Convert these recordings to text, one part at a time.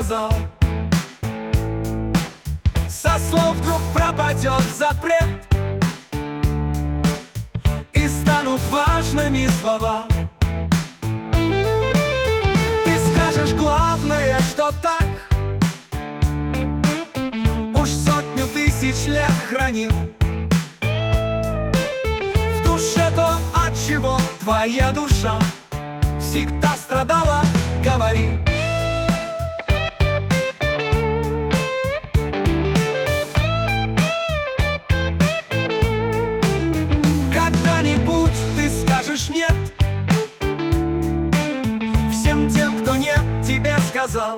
сказал. Со слов вдруг пропадет запрет, и станут важными слова. Ты скажешь главное, что так уж сотню тысяч лет хранил в душе то, от чего твоя душа всегда страдала, говори. Когда-нибудь ты скажешь нет всем тем, кто нет тебе сказал.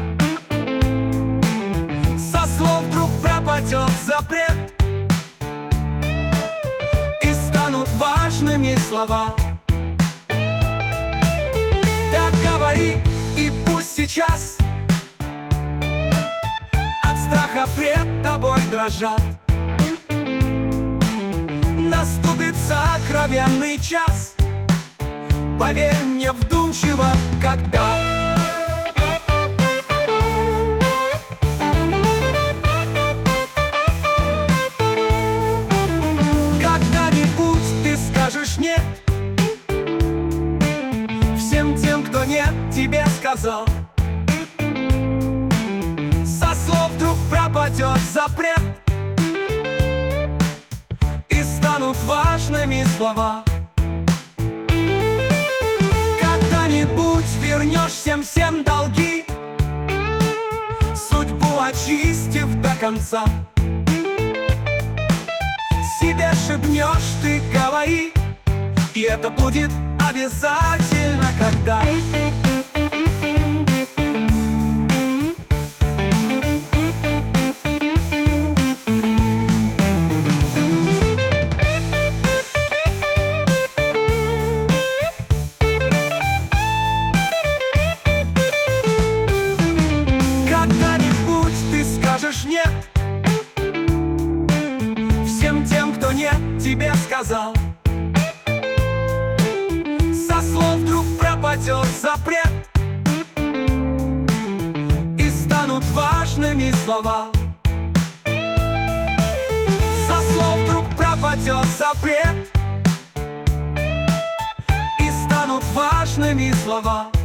Со слов вдруг пропадет запрет, и станут важными слова. Так говори, и пусть сейчас от страха пред тобой дрожат. Наступит сокровенный час, поверь мне вдумчиво, когда когда-нибудь ты скажешь нет всем тем, кто нет тебе сказал. Со слов вдруг пропадет запрет, и станут важными слова. Когда-нибудь вернешь всем долги, судьбу очистив до конца. Себе шепнешь, ты говори, и это будет обязательно, когда когда-нибудь ты скажешь нет всем тем, кто нет тебе сказал. Со слов вдруг пропадет запрет, и станут важными слова. Со слов вдруг пропадет запрет, и станут важными слова.